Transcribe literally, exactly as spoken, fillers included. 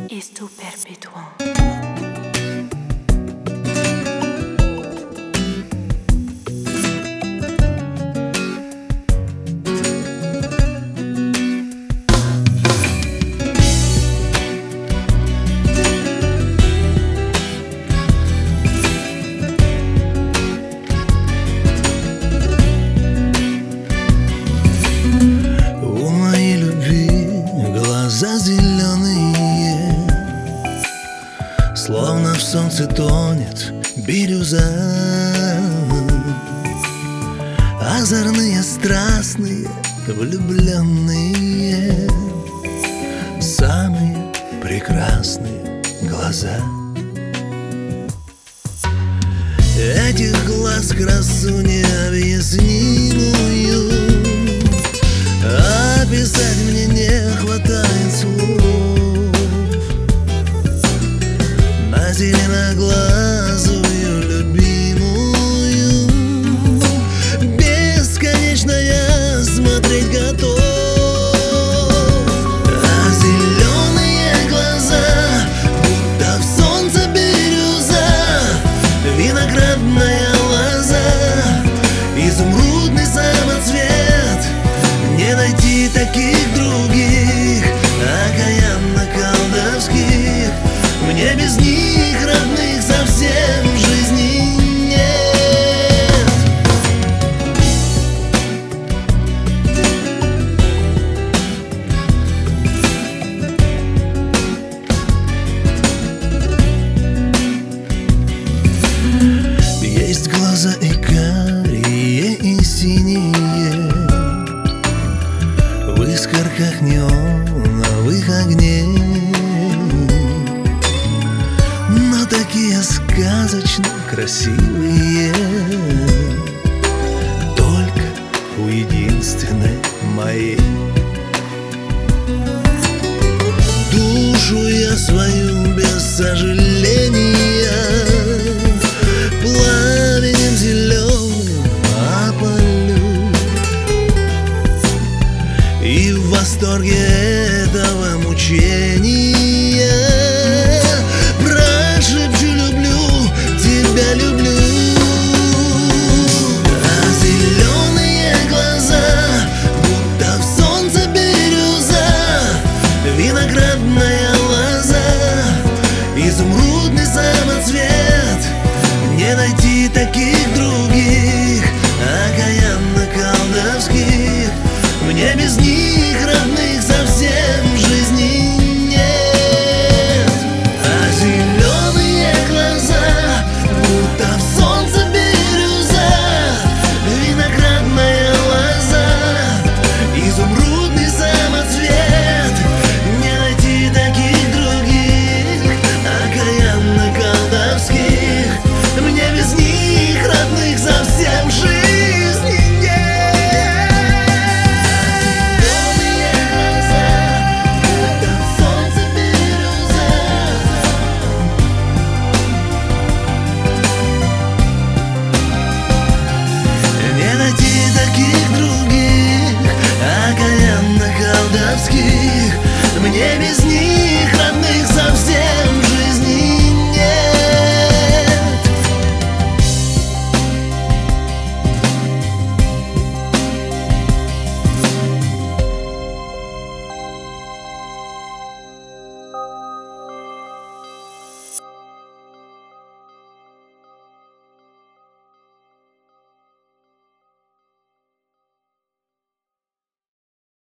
es tu perpetuo. У моей любви глаза зеленые, словно в солнце тонет бирюза. Озорные, страстные, влюбленные, самые прекрасные глаза. Этих глаз красу необъяснимую описать мне не хватает слов. На зеленоглазую любимую бесконечно я смотреть готов. А зеленые глаза, будто в солнце бирюза, виноградная лоза, изумрудный самоцвет. Не найти таких других, окаянно-колдовских. Мне без них родных совсем в жизни нет. Есть глаза и карие, и синие, в искорках неоновых огней, но такие сказочно красивые только у единственной моей. Душу я свою без сожаления пламенем зеленым опалю, и в восторге этого мучения прошепчу: люблю, тебя люблю. А зеленые глаза, будто в солнце бирюза, виноградная лоза, изумрудный самоцвет. Не найти таких других, окаянно-колдовских. Мне без них родных совсем в жизни нет. А зеленые глаза, будто в солнце бирюза, виноградная лоза, изумрудный самоцвет. Не найти таких других, окаянно-колдовских. Мне без них родных совсем в жизни нет. Не найти таких других, окаянно-колдовских. Мне без них